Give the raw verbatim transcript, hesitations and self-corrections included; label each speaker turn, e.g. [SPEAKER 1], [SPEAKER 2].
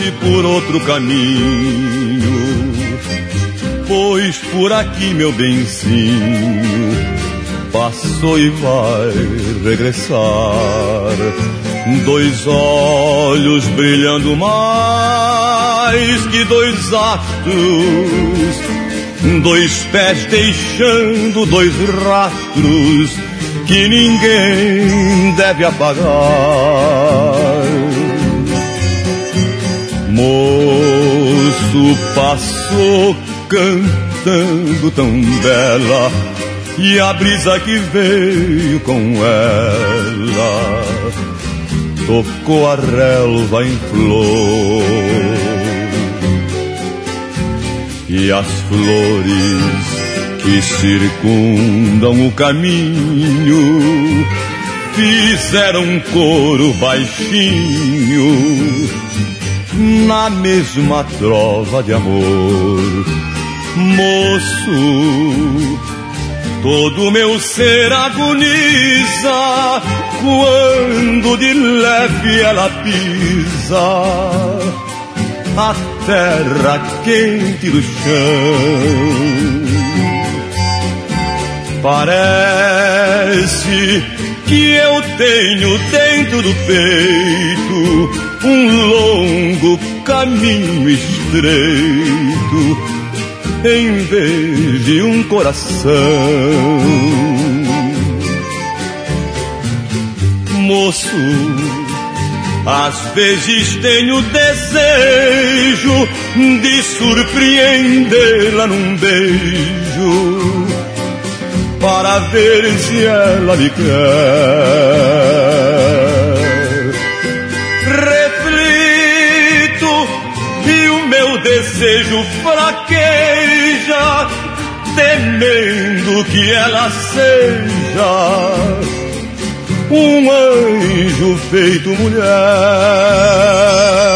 [SPEAKER 1] foi por outro caminho, pois por aqui meu benzinho passou e vai regressar. Dois olhos brilhando mais que dois astros, dois pés deixando dois rastros que ninguém deve apagar. Moço passou cantando tão bela, e a brisa que veio com ela tocou a relva em flor, e as flores que circundam o caminho fizeram um coro baixinho na mesma trova de amor. Moço, todo meu ser agoniza quando de leve ela pisa a terra quente do chão. Parece que eu tenho dentro do peito um longo caminho estreito em vez de um coração. Moço, às vezes tenho desejo de surpreendê-la num beijo para ver se ela me quer. Reflito e o meu desejo fraqueja, temendo que ela seja um anjo feito mulher.